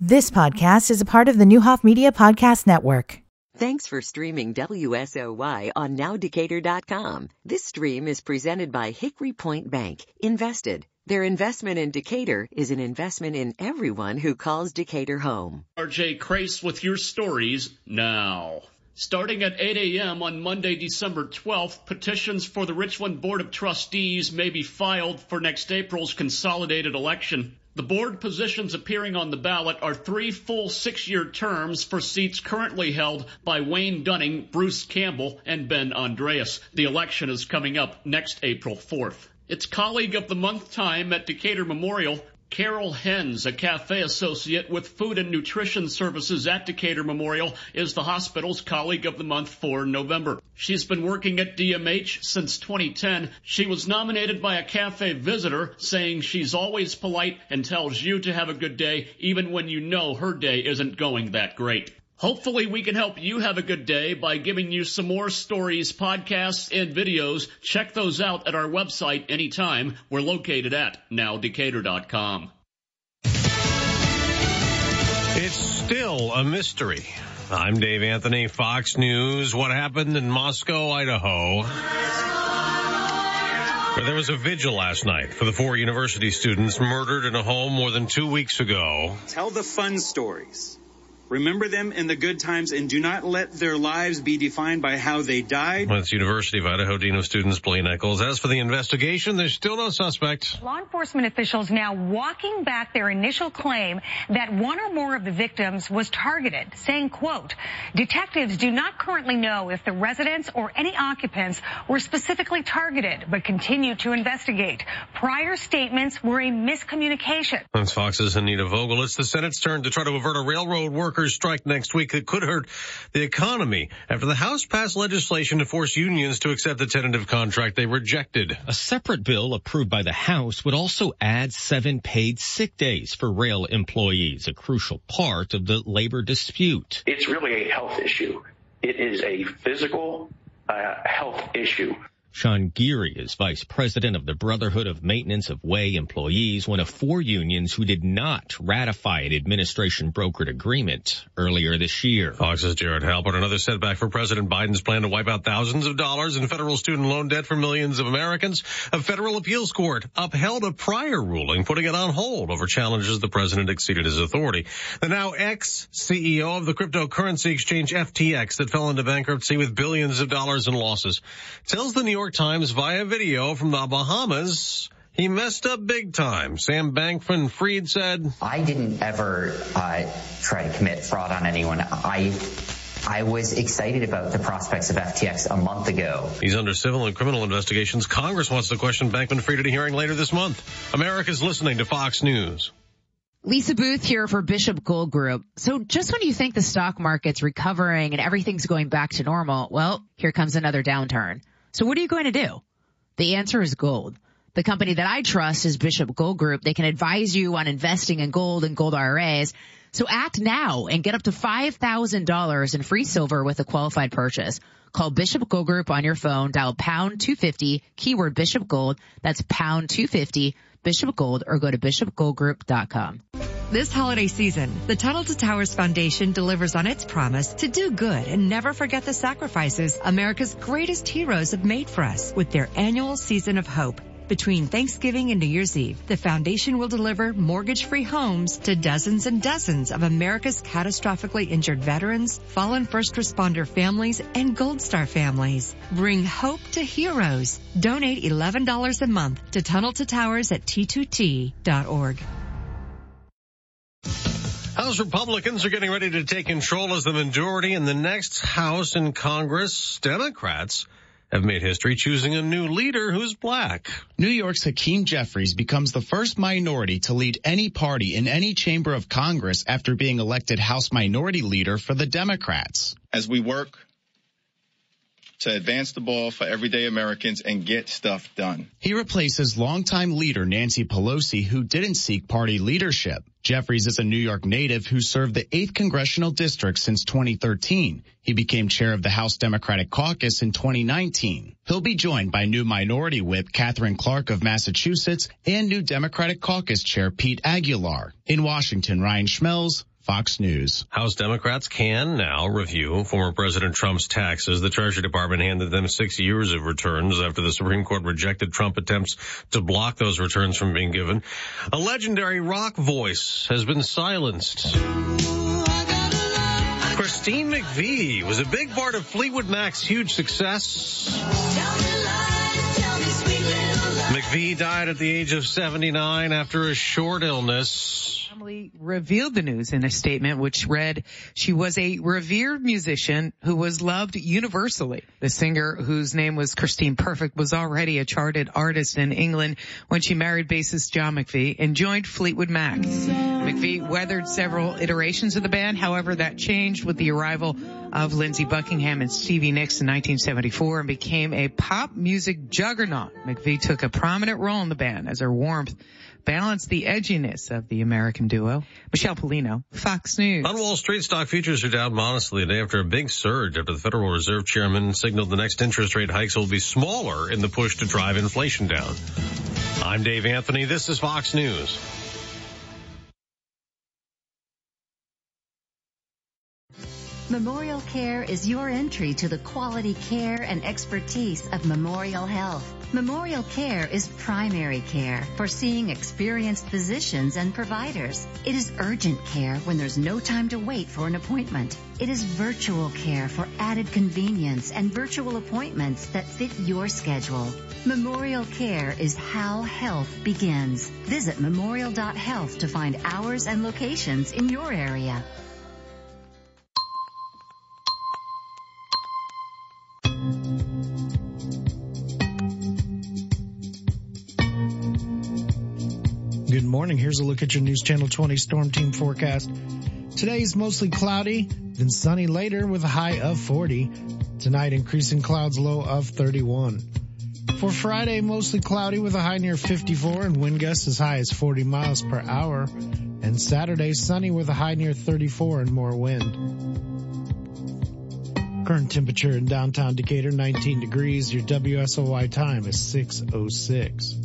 This podcast is a part of the Newhoff Media Podcast Network. Thanks for streaming WSOY on NowDecatur.com. This stream is presented by Hickory Point Bank. Invested. Their investment in Decatur is an investment in everyone who calls Decatur home. RJ Crace with your stories now. Starting at 8 a.m. on Monday, December 12th, petitions for the Richland Board of Trustees may be filed for next April's consolidated election. The board positions appearing on the ballot are 3 full 6-year terms for seats currently held by Wayne Dunning, Bruce Campbell, and Ben Andreas. The election is coming up next April 4th. It's Colleague of the Month time at Decatur Memorial. Carol Hens, a cafe associate with food and nutrition services at Decatur Memorial, is the hospital's Colleague of the Month for November. She's been working at DMH since 2010. She was nominated by a cafe visitor, saying she's always polite and tells you to have a good day, even when you know her day isn't going that great. Hopefully we can help you have a good day by giving you some more stories, podcasts, and videos. Check those out at our website anytime. We're located at NowDecatur.com. It's still a mystery. I'm Dave Anthony, Fox News. What happened in Moscow, Idaho? Where there was a vigil last night for the 4 university students murdered in a home more than 2 weeks ago. Tell the fun stories. Remember them in the good times and do not let their lives be defined by how they died. That's University of Idaho Dean of Students Blaine Eccles. As for the investigation, there's still no suspect. Law enforcement officials now walking back their initial claim that one or more of the victims was targeted, saying, quote, detectives do not currently know if the residents or any occupants were specifically targeted, but continue to investigate. Prior statements were a miscommunication. That's Fox's Anita Vogel. It's the Senate's turn to try to avert a railroad workers strike next week that could hurt the economy after the House passed legislation to force unions to accept the tentative contract they rejected. A separate bill approved by the House would also add 7 paid sick days for rail employees, a crucial part of the labor dispute. It's really a health issue. It is a physical health issue. Sean Geary is vice president of the Brotherhood of Maintenance of Way Employees, one of 4 unions who did not ratify an administration-brokered agreement earlier this year. Fox's Jared Halpert. Another setback for President Biden's plan to wipe out thousands of dollars in federal student loan debt for millions of Americans. A federal appeals court upheld a prior ruling, putting it on hold over challenges the president exceeded his authority. The now ex-CEO of the cryptocurrency exchange FTX that fell into bankruptcy with billions of dollars in losses tells the New York Times via video from the Bahamas he messed up big time. Sam Bankman-Fried said, I didn't ever try to commit fraud on anyone. I was excited about the prospects of FTX a month ago. He's under civil and criminal investigations. Congress wants to question Bankman-Fried at a hearing later this month. America's listening to Fox News. Lisa Booth here for Bishop Gold Group. So just when you think the stock market's recovering and everything's going back to normal, well, here comes another downturn. So what are you going to do? The answer is gold. The company that I trust is Bishop Gold Group. They can advise you on investing in gold and gold IRAs. So act now and get up to $5,000 in free silver with a qualified purchase. Call Bishop Gold Group on your phone. Dial pound 250, keyword Bishop Gold. That's pound 250, Bishop Gold, or go to bishopgoldgroup.com. This holiday season, the Tunnel to Towers Foundation delivers on its promise to do good and never forget the sacrifices America's greatest heroes have made for us with their annual Season of Hope. Between Thanksgiving and New Year's Eve, the foundation will deliver mortgage-free homes to dozens and dozens of America's catastrophically injured veterans, fallen first responder families, and Gold Star families. Bring hope to heroes. Donate $11 a month to Tunnel to Towers at T2T.org. House Republicans are getting ready to take control as the majority in the next House and Congress. Democrats have made history choosing a new leader who's black. New York's Hakeem Jeffries becomes the first minority to lead any party in any chamber of Congress after being elected House Minority Leader for the Democrats. As we work to advance the ball for everyday Americans and get stuff done. He replaces longtime leader Nancy Pelosi, who didn't seek party leadership. Jeffries is a New York native who served the 8th Congressional District since 2013. He became chair of the House Democratic Caucus in 2019. He'll be joined by new Minority Whip Catherine Clark of Massachusetts and new Democratic Caucus Chair Pete Aguilar. In Washington, Ryan Schmelz, Fox News. House Democrats can now review former President Trump's taxes. The Treasury Department handed them 6 years of returns after the Supreme Court rejected Trump attempts to block those returns from being given. A legendary rock voice has been silenced. Christine McVie was a big part of Fleetwood Mac's huge success. McVie died at the age of 79 after a short illness. Family revealed the news in a statement which read, she was a revered musician who was loved universally. The singer, whose name was Christine Perfect, was already a charted artist in England when she married bassist John McVie and joined Fleetwood Mac. McVie weathered several iterations of the band. However, that changed with the arrival of Lindsey Buckingham and Stevie Nicks in 1974 and became a pop music juggernaut. McVie took a prominent role in the band as her warmth balanced the edginess of the American duo. Michelle Polino, Fox News. On Wall Street, stock futures are down modestly today after a big surge after the Federal Reserve Chairman signaled the next interest rate hikes will be smaller in the push to drive inflation down. I'm Dave Anthony. This is Fox News. Memorial Care is your entry to the quality care and expertise of Memorial Health. Memorial Care is primary care, foreseeing experienced physicians and providers. It is urgent care when there's no time to wait for an appointment. It is virtual care for added convenience and virtual appointments that fit your schedule. Memorial Care is how health begins. Visit memorial.health to find hours and locations in your area. Good morning. Here's a look at your News Channel 20 Storm Team forecast. Today is mostly cloudy, then sunny later with a high of 40. Tonight, increasing clouds, low of 31. For Friday, mostly cloudy with a high near 54 and wind gusts as high as 40 miles per hour. And Saturday, sunny with a high near 34 and more wind. Current temperature in downtown Decatur, 19 degrees. Your WSOY time is 6:06.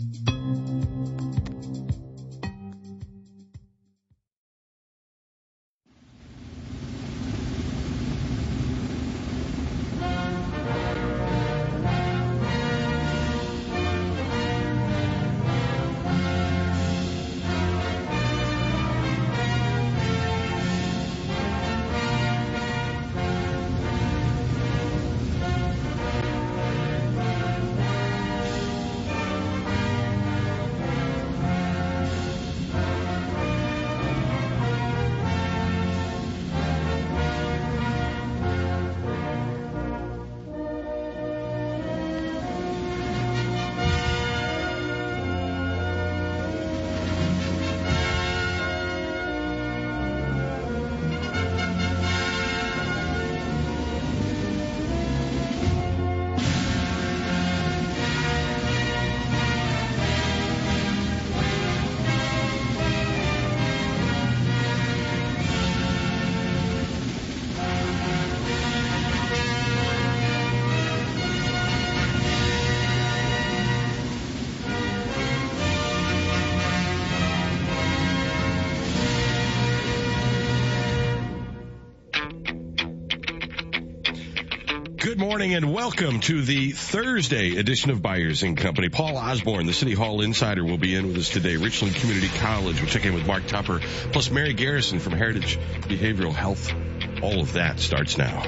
Good morning and welcome to the Thursday edition of Byers & Company. Paul Osborne, the City Hall Insider, will be in with us today. Richland Community College, we'll check in with Mark Tupper, plus Mary Garrison from Heritage Behavioral Health. All of that starts now.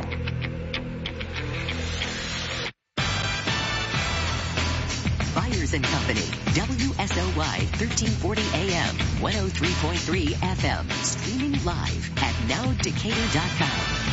Byers & Company, WSOY 1340 AM, 103.3 FM, streaming live at nowdecatur.com.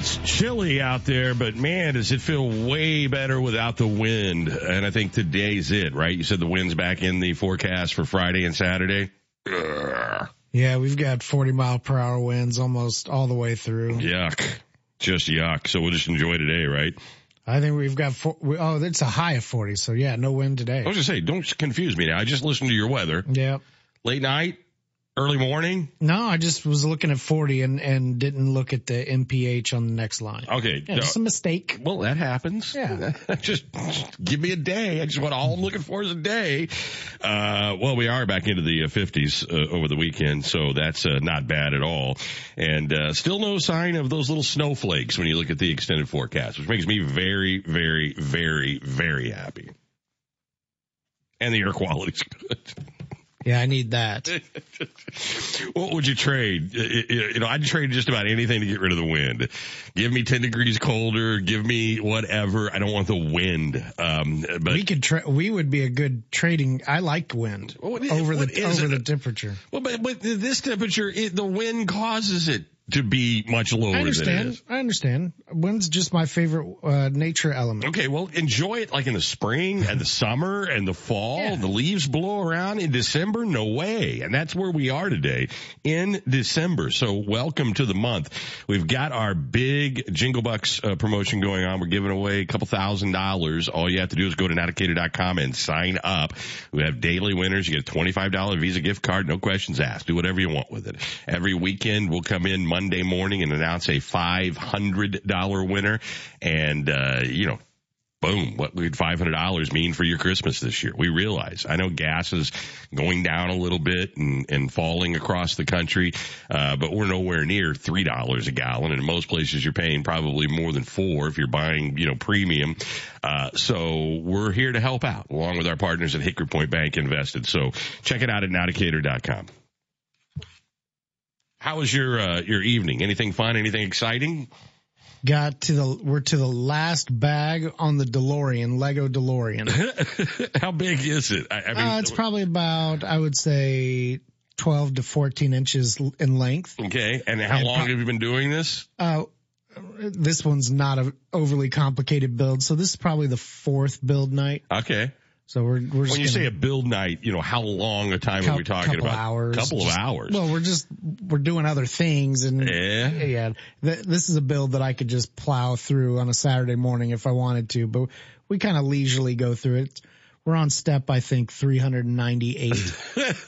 It's chilly out there, but man, does it feel way better without the wind. And I think today's it, right? You said the wind's back in the forecast for Friday and Saturday. Ugh. Yeah, we've got 40-mile-per-hour winds almost all the way through. Yuck. Just yuck. So we'll just enjoy today, right? I think we've got, it's a high of 40, so yeah, no wind today. I was just saying, don't confuse me now. I just listened to your weather. Yeah. Late night? Early morning? No, I just was looking at 40 and didn't look at the MPH on the next line. Okay. Yeah, just a mistake. Well, that happens. Yeah. just give me a day. I just want all I'm looking for is a day. Well, we are back into the 50s over the weekend, so that's not bad at all. And still no sign of those little snowflakes when you look at the extended forecast, which makes me very, very, very, very happy. And the air quality's good. Yeah, I need that. What would you trade? I'd trade just about anything to get rid of the wind. Give me 10 degrees colder. Give me whatever. I don't want the wind. But we would be a good trading. I like wind over the temperature. Well, but this temperature, the wind causes it to be much lower than it is. I understand. Wind's just my favorite nature element. Okay, well, enjoy it like in the spring and the summer and the fall. Yeah. The leaves blow around in December. No way. And that's where we are today in December. So welcome to the month. We've got our big Jingle Bucks promotion going on. We're giving away a couple $1,000s. All you have to do is go to nowdecatur.com and sign up. We have daily winners. You get a $25 Visa gift card. No questions asked. Do whatever you want with it. Every weekend we'll come in Monday morning and announce a $500 winner. And, boom, what would $500 mean for your Christmas this year? We realize. I know gas is going down a little bit and falling across the country, but we're nowhere near $3 a gallon. And in most places you're paying probably more than $4 if you're buying, premium. So we're here to help out along with our partners at Hickory Point Bank Invested. So check it out at nowdecatur.com. How was your evening? Anything fun? Anything exciting? We're to the last bag on the DeLorean, Lego DeLorean. How big is it? I mean, it's probably about, I would say, 12 to 14 inches in length. Okay. And how long have you been doing this? This one's not an overly complicated build, so this is probably the fourth build night. Okay. So we're just when you say a build night, how long a time are we talking about? Hours. Couple of hours. Well, we're doing other things, and this is a build that I could just plow through on a Saturday morning if I wanted to, but we kind of leisurely go through it. We're on step, I think, 398.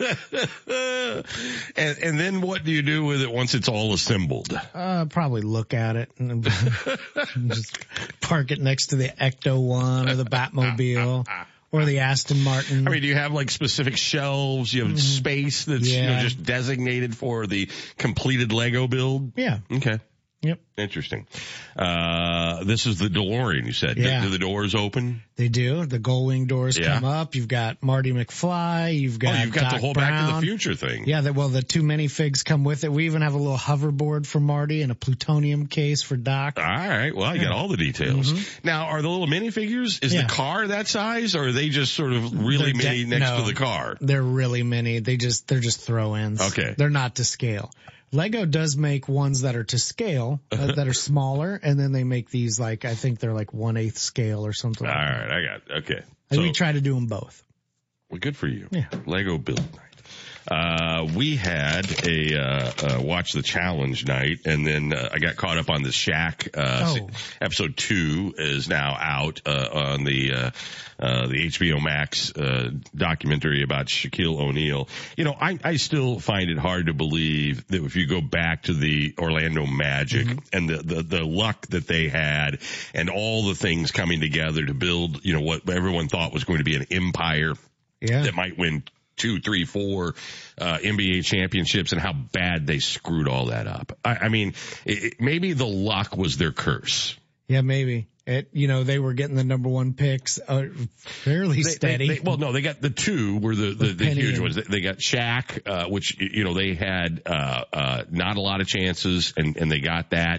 And then what do you do with it once it's all assembled? Probably look at it and just park it next to the Ecto-1 or the Batmobile. Or the Aston Martin. I mean, do you have like specific shelves? You have space that's just designated for the completed Lego build? Yeah. Okay. Yep. Interesting. This is the DeLorean, you said. Yeah. Do the doors open? They do. The gull-wing doors come up. You've got Marty McFly. You've got Doc the whole Brown. Back to the Future thing. Yeah, the two minifigs come with it. We even have a little hoverboard for Marty and a plutonium case for Doc. All right. Well, you got all the details. Mm-hmm. Now, are the little minifigures, is the car that size, or are they just sort of really mini next to the car? They're really mini. They're just throw-ins. Okay. They're not to scale. Lego does make ones that are to scale, that are smaller, and then they make these I think they're 1/8 scale or something. All like right, I got it. Okay. And we try to do them both. Well, good for you. Yeah. Lego build night. We had a watch the challenge night, and then I got caught up on the Shaq. Episode 2 is now out on the HBO Max documentary about Shaquille O'Neal. I still find it hard to believe that if you go back to the Orlando Magic and the luck that they had and all the things coming together to build, what everyone thought was going to be an empire that might win 2, 3, 4 NBA championships, and how bad they screwed all that up. I mean, maybe the luck was their curse. Yeah, maybe. They were getting the number 1 picks fairly steady. They got the 2 were the huge ones. They got Shaq, which, they had not a lot of chances, and they got that.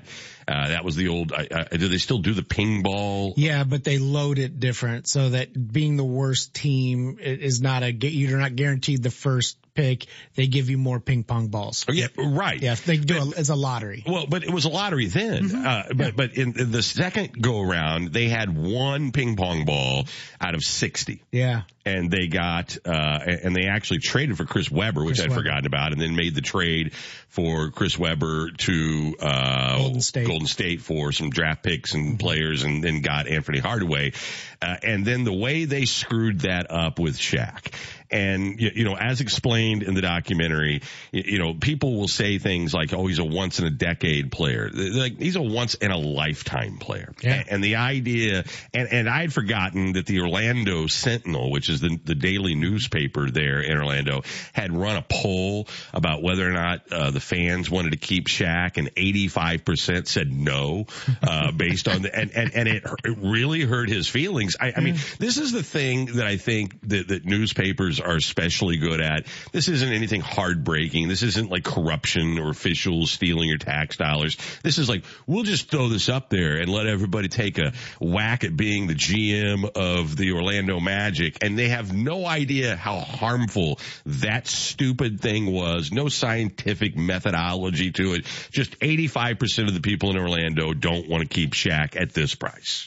That was the old, do they still do the ping ball? Yeah, but they load it different so that being the worst team is not you're not guaranteed the first pick. They give you more ping pong balls. Oh, yeah, right. Yeah, they do it's a lottery. Well, but it was a lottery then. But in the second go around, they had one ping pong ball out of 60. Yeah. And they got, and they actually traded for Chris Webber, which I'd forgotten about, and then made the trade for Chris Webber to, Golden State for some draft picks and players, and then got Anthony Hardaway. And then the way they screwed that up with Shaq. And, as explained in the documentary, people will say things like, oh, he's a once in a decade player. Like, he's a once in a lifetime player. Yeah. And the idea, and I'd forgotten that the Orlando Sentinel, which is the daily newspaper there in Orlando, had run a poll about whether or not the fans wanted to keep Shaq, and 85% said no, based on and it really hurt his feelings. I mean, this is the thing that I think that newspapers are especially good at. This isn't anything heartbreaking. This isn't like corruption or officials stealing your tax dollars. This is like, we'll just throw this up there and let everybody take a whack at being the GM of the Orlando Magic. And they have no idea how harmful that stupid thing was. No scientific methodology to it. Just 85% of the people in Orlando don't want to keep Shaq at this price.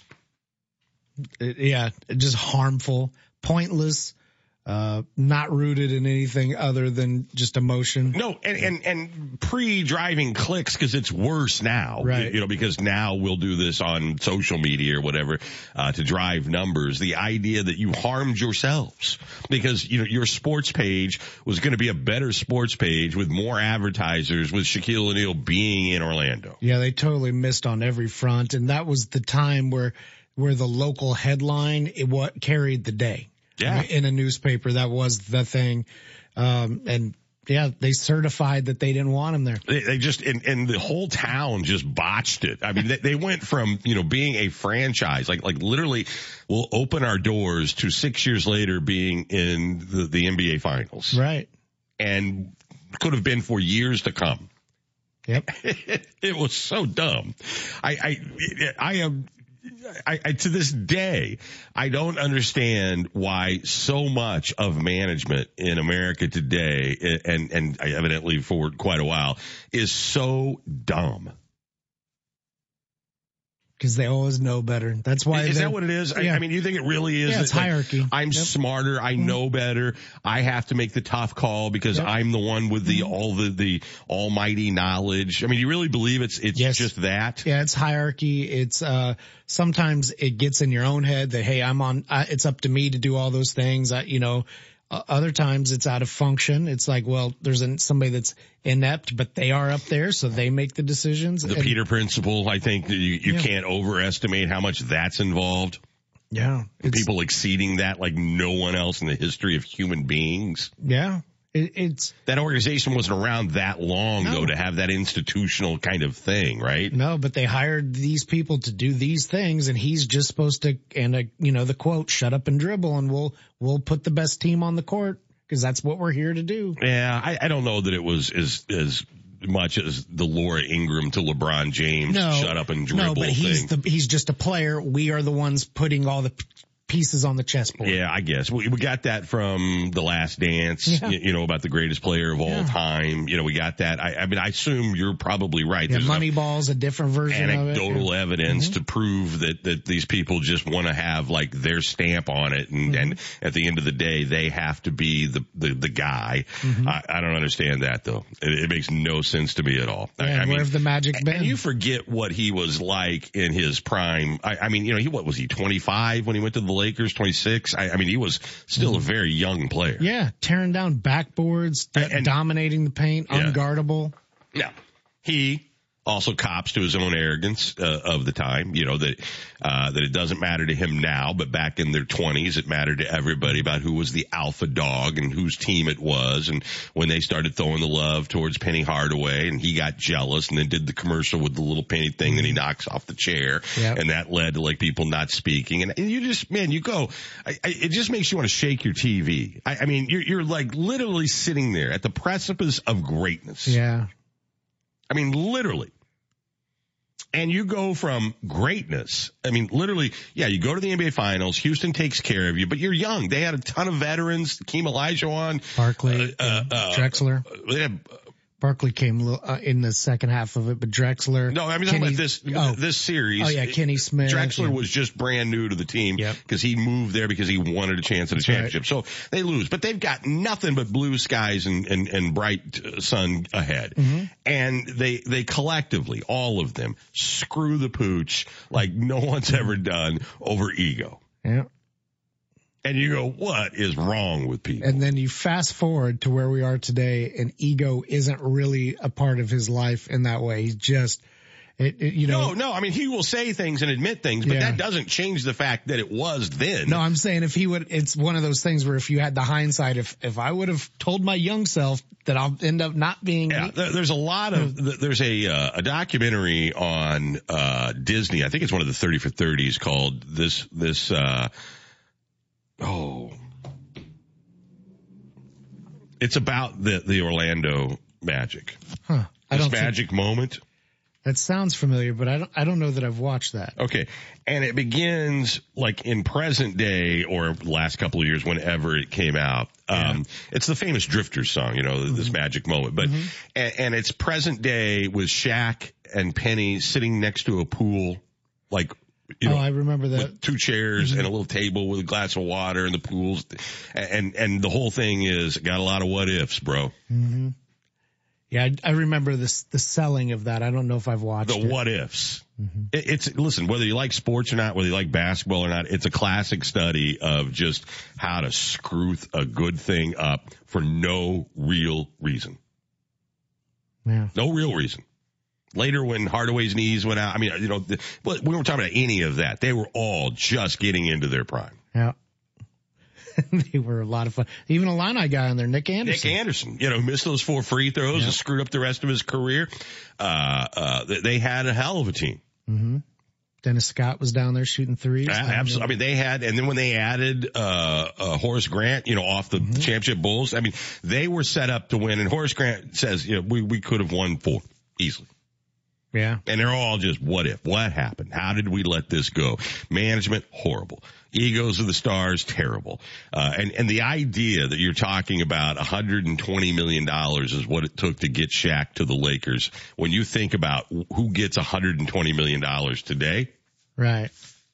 Yeah, just harmful, pointless, not rooted in anything other than just emotion. No, and pre-driving clicks, because it's worse now, right? Because now we'll do this on social media or whatever, to drive numbers. The idea that you harmed yourselves because, your sports page was going to be a better sports page with more advertisers, with Shaquille O'Neal being in Orlando. Yeah, they totally missed on every front. And that was the time where the local headline, what carried the day. Yeah. In a newspaper, that was the thing. And yeah, they certified that they didn't want him there. They just, and the whole town just botched it. I mean, they went from, being a franchise, like literally we'll open our doors, to 6 years later being in the NBA finals. Right. And could have been for years to come. Yep. It was so dumb. I am, to this day, I don't understand why so much of management in America today, and evidently for quite a while, is so dumb. Because they always know better. That's why. Is that what it is? Yeah. I mean, you think it really is? Yeah, it's hierarchy. I'm smarter. I know better. I have to make the tough call because I'm the one with the almighty knowledge. I mean, you really believe it's just that? Yeah, it's hierarchy. It's sometimes it gets in your own head that, hey, it's up to me to do all those things. Other times it's out of function. It's like, well, there's somebody that's inept, but they are up there, so they make the decisions. The Peter Principle, I think you can't overestimate how much that's involved. Yeah. People exceeding that like no one else in the history of human beings. Yeah. It's that organization wasn't around that long though to have that institutional kind of thing, right? No, but they hired these people to do these things, and he's just supposed to, and the quote, shut up and dribble, and we'll put the best team on the court because that's what we're here to do. Yeah, I don't know that it was as much as the Laura Ingraham to LeBron James shut up and dribble. No, but he's just a player. We are the ones putting all the pieces on the chessboard. Yeah, I guess. We got that from The Last Dance, about the greatest player of all time. We got that. I mean, I assume you're probably right. Yeah, Moneyball's a different version of it. Anecdotal evidence to prove that these people just want to have like their stamp on it. And at the end of the day, they have to be the guy. I don't understand that though. It makes no sense to me at all. Yeah, I mean, where's the magic been? And you forget what he was like in his prime. I mean, what was he, 25 when he went to the Lakers, 26? I mean, he was still a very young player. Yeah, tearing down backboards, and dominating the paint, unguardable. Yeah. He also cops to his own arrogance of the time, that it doesn't matter to him now, but back in their 20s, it mattered to everybody about who was the alpha dog and whose team it was. And when they started throwing the love towards Penny Hardaway, and he got jealous and then did the commercial with the little penny thing that he knocks off the chair. Yep. And that led to like people not speaking. And you just, man, it just makes you want to shake your TV. I mean, you're like literally sitting there at the precipice of greatness. Yeah. I mean, literally. And you go from greatness. I mean, literally, yeah, you go to the NBA Finals. Houston takes care of you, but you're young. They had a ton of veterans. Hakeem Olajuwon. Barkley, Drexler. They had, Barkley came in the second half of it, but Drexler. No, I mean, talking about this series. Oh, yeah, Kenny Smith. Drexler was just brand new to the team because he moved there because he wanted a chance at a championship. Right. So they lose, but they've got nothing but blue skies and bright sun ahead. Mm-hmm. And they collectively, all of them, screw the pooch like no one's ever done over ego. Yeah. And you go, what is wrong with people? And then you fast forward to where we are today, and ego isn't really a part of his life in that way. He's just, No, I mean, he will say things and admit things, but that doesn't change the fact that it was then. No, I'm saying if he would, it's one of those things where if you had the hindsight, if I would have told my young self that I'll end up not being. Yeah, there's a lot of, there's a documentary on, Disney. I think it's one of the 30 for 30s called it's about the Orlando Magic. Huh. Moment. That sounds familiar, but I don't know that I've watched that. Okay. And it begins like in present day or last couple of years, whenever it came out. It's the famous Drifters song, this Magic Moment, but, and it's present day with Shaq and Penny sitting next to a pool, like, I remember that. With 2 chairs and a little table with a glass of water and the pools. And the whole thing is got a lot of what ifs, bro. Mm-hmm. Yeah, I remember the selling of that. I don't know if I've watched it. The what ifs. Mm-hmm. Listen, whether you like sports or not, whether you like basketball or not, it's a classic study of just how to screw a good thing up for no real reason. Yeah. No real reason. Later, when Hardaway's knees went out, I mean, we weren't talking about any of that. They were all just getting into their prime. Yeah. They were a lot of fun. Even a Illini guy on there, Nick Anderson. Missed those 4 free throws and screwed up the rest of his career. They had a hell of a team. Mm-hmm. Dennis Scott was down there shooting threes. Absolutely. I mean, they had, and then when they added, Horace Grant, off the championship Bulls, I mean, they were set up to win. And Horace Grant says, we could have won 4 easily. Yeah. And they're all just, what if? What happened? How did we let this go? Management, horrible. Egos of the stars, terrible. And the idea that you're talking about $120 million is what it took to get Shaq to the Lakers. When you think about who gets $120 million today. Right.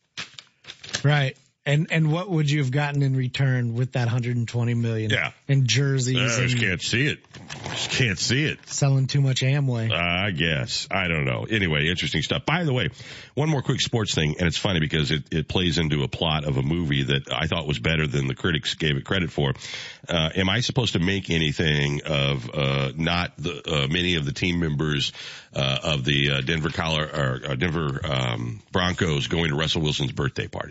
Right. And what would you have gotten in return with that $120 million? Yeah. In jerseys. I just can't see it. Just can't see it. Selling too much Amway. I guess. I don't know. Anyway, interesting stuff. By the way, one more quick sports thing, and it's funny because it plays into a plot of a movie that I thought was better than the critics gave it credit for. Am I supposed to make anything of not the many of the team members of the Denver Broncos going to Russell Wilson's birthday party?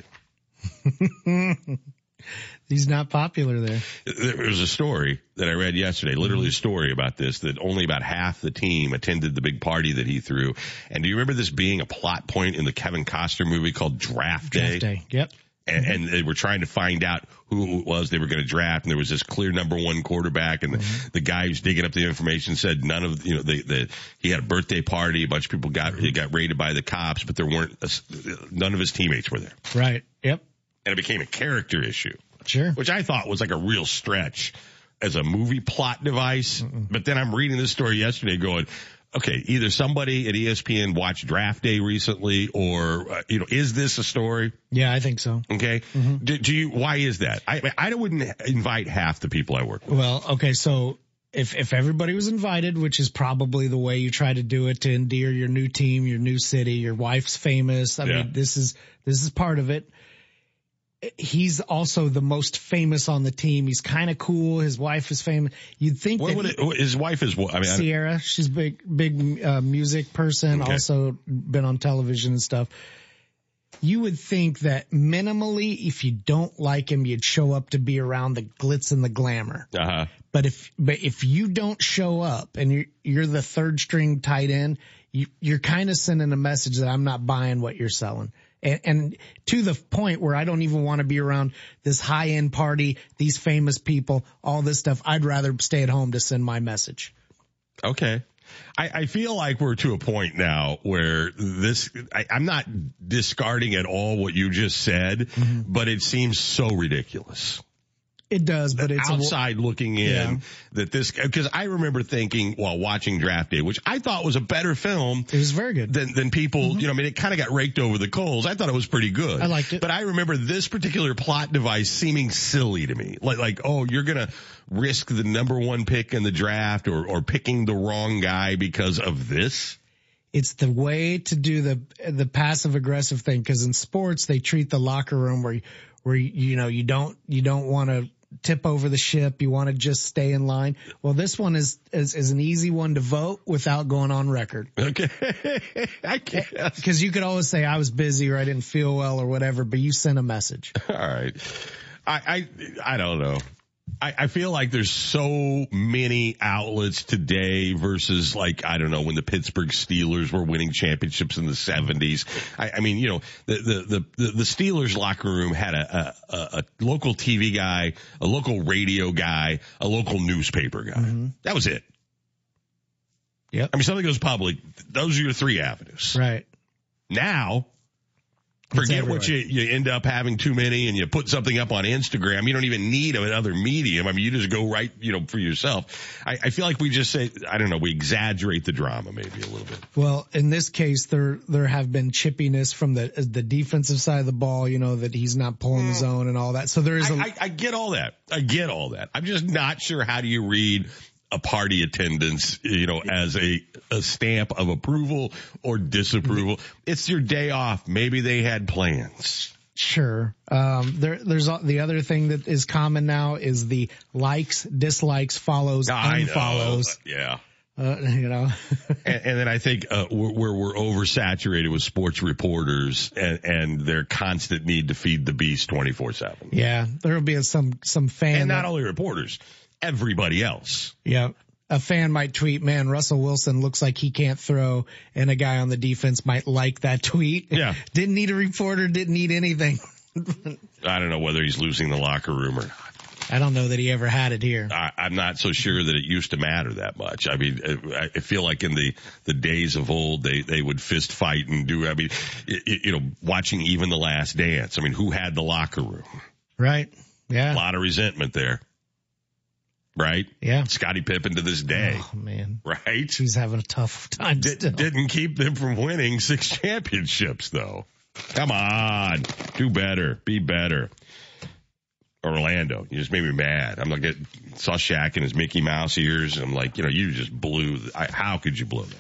He's not popular there. There was a story that I read yesterday, literally a story about this, that only about half the team attended the big party that he threw. And do you remember this being a plot point in the Kevin Costner movie called Draft Day? Draft Day, yep. And they were trying to find out who it was they were going to draft, and there was this clear number 1 quarterback, and the guy who's digging up the information said none of, he had a birthday party, a bunch of people got raided by the cops, but there weren't, none of his teammates were there. Right, yep. And it became a character issue. Sure. Which I thought was like a real stretch as a movie plot device. But then I'm reading this story yesterday going, okay, either somebody at ESPN watched Draft Day recently or, is this a story? Yeah, I think so. Okay. Mm-hmm. Why is that? I wouldn't invite half the people I work with. Well, okay. So if everybody was invited, which is probably the way you try to do it to endear your new team, your new city, your wife's famous. I mean, this is part of it. He's also the most famous on the team. He's kind of cool. His wife is famous. You'd think his wife is what? I mean, Sierra. She's big music person. Okay. Also been on television and stuff. You would think that minimally, if you don't like him, you'd show up to be around the glitz and the glamour. Uh-huh. But if you don't show up and you're the 3rd string tight end, you're kind of sending a message that I'm not buying what you're selling. And to the point where I don't even want to be around this high-end party, these famous people, all this stuff. I'd rather stay at home to send my message. Okay. I feel like we're to a point now where I'm not discarding at all what you just said, but it seems so ridiculous. It does, but it's outside looking in that this, because I remember thinking while watching Draft Day, which I thought was a better film. It was very good. Than people, I mean, it kind of got raked over the coals. I thought it was pretty good. I liked it. But I remember this particular plot device seeming silly to me. Like, oh, you're going to risk the number one pick in the draft or picking the wrong guy because of this? It's the way to do the passive aggressive thing, because in sports they treat the locker room where you don't want to tip over the ship. You want to just stay in line. Well, this one is an easy one to vote without going on record. Okay. I guess. Because you could always say I was busy or I didn't feel well or whatever, but you sent a message. All right. I don't know. I feel like there's so many outlets today versus like, I don't know, when the Pittsburgh Steelers were winning championships in the 70s. I mean, the Steelers locker room had a local TV guy, a local radio guy, a local newspaper guy. That was it. Yep. I mean, something goes public. Those are your three avenues. Right. Now, forget what you end up having too many and you put something up on Instagram. You don't even need another medium. I mean, you just go right, for yourself. I feel like we just say, I don't know, we exaggerate the drama maybe a little bit. Well, in this case, there have been chippiness from the defensive side of the ball, that he's not pulling his own and all that. So there is I get all that. I'm just not sure how do you read a party attendance, as a stamp of approval or disapproval. It's your day off. Maybe they had plans. Sure. There's the other thing that is common now is the likes, dislikes, follows, unfollows. Yeah. And then I think we're oversaturated with sports reporters and their constant need to feed the beast 24/7. Yeah, there'll be some fan, and not only reporters, everybody else. Yeah. A fan might tweet, man, Russell Wilson looks like he can't throw, and a guy on the defense might like that tweet. Yeah. Didn't need a reporter, didn't need anything. I don't know whether he's losing the locker room or not. I don't know that he ever had it here. I'm not so sure that it used to matter that much. I mean, I feel like in the days of old, they would fist fight and watching even The Last Dance. I mean, who had the locker room? Right. Yeah. A lot of resentment there. Right? Yeah. Scottie Pippen to this day. Oh, man. Right? He's having a tough time still. Didn't keep them from winning 6 championships, though. Come on. Do better. Be better. Orlando. You just made me mad. Saw Shaq in his Mickey Mouse ears, and I'm like, you just blew. How could you blow that?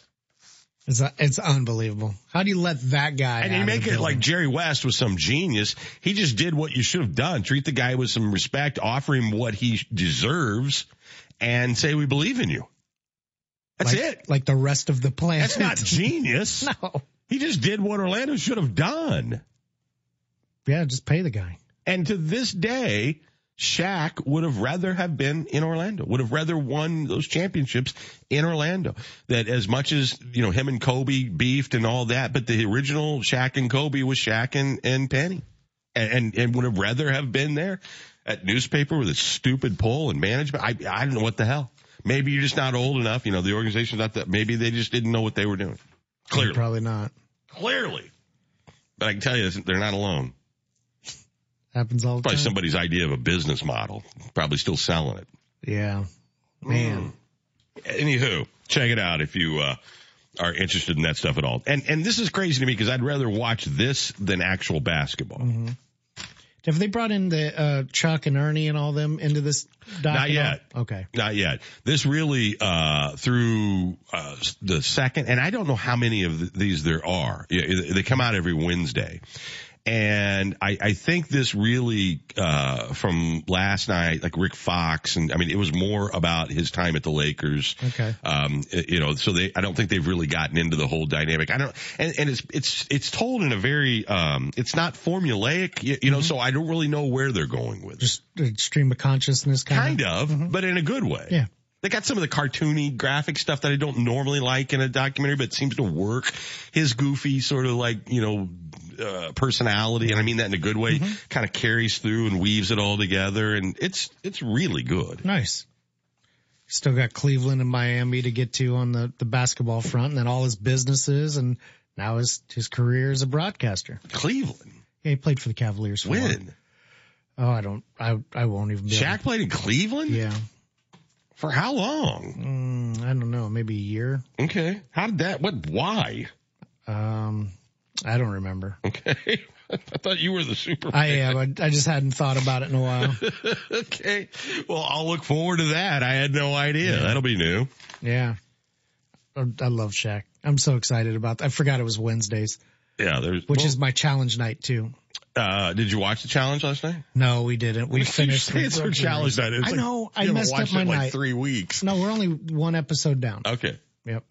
It's unbelievable. How do you let that guy? And you make it like Jerry West was some genius. He just did what you should have done. Treat the guy with some respect, offer him what he deserves, and say, we believe in you. That's it. Like the rest of the planet. That's not genius. No. He just did what Orlando should have done. Yeah, just pay the guy. And to this day, Shaq would have rather have been in Orlando, would have rather won those championships in Orlando. That as much as, him and Kobe beefed and all that, but the original Shaq and Kobe was Shaq and Penny. And would have rather have been there at newspaper with a stupid poll and management. I don't know what the hell. Maybe you're just not old enough. The organization's not that. Maybe they just didn't know what they were doing. Clearly. Probably not. Clearly. But I can tell you, they're not alone. Happens all the Probably time. somebody's idea of a business model. Probably still selling it. Yeah. Man. Anywho, check it out if you are interested in that stuff at all. And this is crazy to me because I'd rather watch this than actual basketball. Mm-hmm. Have they brought in the Chuck and Ernie and all them into this document? Not yet. Okay. Not yet. This really through the second, and I don't know how many of these there are. They come out every Wednesday. And I think this really, from last night, like Rick Fox, and I mean, it was more about his time at the Lakers. Okay. So I don't think they've really gotten into the whole dynamic. And it's told in a very, it's not formulaic, so I don't really know where they're going with it. Just a stream of consciousness kind of. But in a good way. Yeah. They got some of the cartoony graphic stuff that I don't normally like in a documentary, but it seems to work. His goofy sort of like, personality, and I mean that in a good way, kind of carries through and weaves it all together, and it's really good. Nice. Still got Cleveland and Miami to get to on the basketball front, and then all his businesses, and now his career as a broadcaster. Cleveland? Yeah, he played for the Cavaliers. When? Oh, I won't even be Shaq played in Cleveland? Yeah. For how long? I don't know, maybe a year. Okay. How did that, why? I don't remember. Okay. I thought you were the Superman. I am. I just hadn't thought about it in a while. Okay. Well, I'll look forward to that. I had no idea. Yeah. That'll be new. Yeah. I love Shaq. I'm so excited about that. I forgot it was Wednesdays. Yeah. Which is my challenge night too. Did you watch the challenge last night? No, we didn't. We finished. It's our challenge night. It's I know. I messed up my night. Like 3 weeks. No, we're only one episode down. Okay. Yep.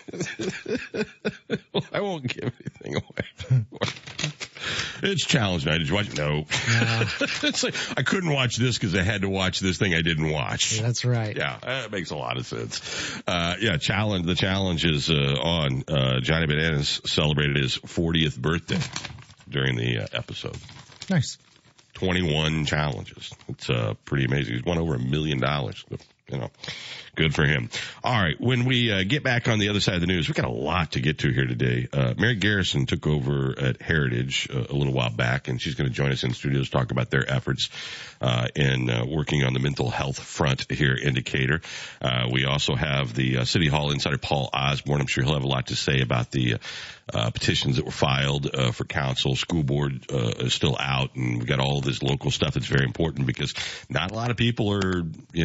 I won't give anything away. It's challenge night. Did you watch it? No. It's like, I couldn't watch this because I had to watch this thing I didn't watch. Yeah, that's right. Yeah, that makes a lot of sense. The challenge is on. Johnny Bananas celebrated his 40th birthday during the episode. Nice. 21 challenges. It's pretty amazing. He's won over $1 million. You know, good for him. All right. When we get back on the other side of the news, we've got a lot to get to here today. Mary Garrison took over at Heritage a little while back, and she's going to join us in studios to talk about their efforts in working on the mental health front here in Decatur. We also have the City Hall insider Paul Osborne. I'm sure he'll have a lot to say about the petitions that were filed for council. School board is still out, and we've got all this local stuff that's very important because not a lot of people are,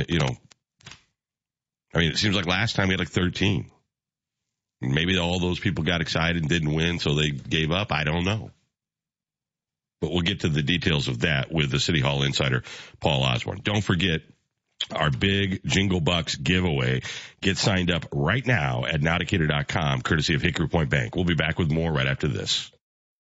I mean, it seems like last time we had like 13. Maybe all those people got excited and didn't win, so they gave up. I don't know. But we'll get to the details of that with the City Hall insider, Paul Osborne. Don't forget our big Jingle Bucks giveaway. Get signed up right now at nowdecatur.com, courtesy of Hickory Point Bank. We'll be back with more right after this.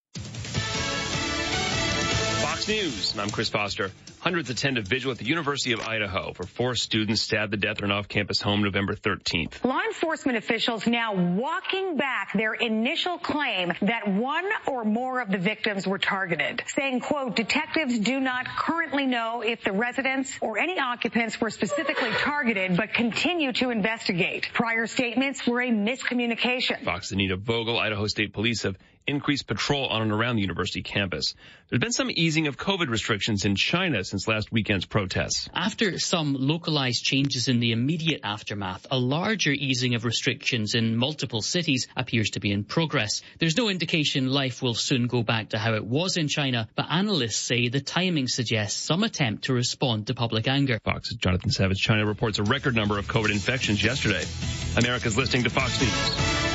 Fox News, and I'm Chris Foster. Hundreds attend a vigil at the University of Idaho for 4 students stabbed to death in an off-campus home November 13th. Law enforcement officials now walking back their initial claim that one or more of the victims were targeted, saying, quote, detectives do not currently know if the residents or any occupants were specifically targeted, but continue to investigate. Prior statements were a miscommunication. Fox's Anita Vogel, Idaho State Police have increased patrol on and around the university campus. There's been some easing of COVID restrictions in China since last weekend's protests. After some localized changes in the immediate aftermath, a larger easing of restrictions in multiple cities appears to be in progress. There's no indication life will soon go back to how it was in China, but analysts say the timing suggests some attempt to respond to public anger. Fox's Jonathan Savage. China reports a record number of COVID infections yesterday. America's listening to Fox News.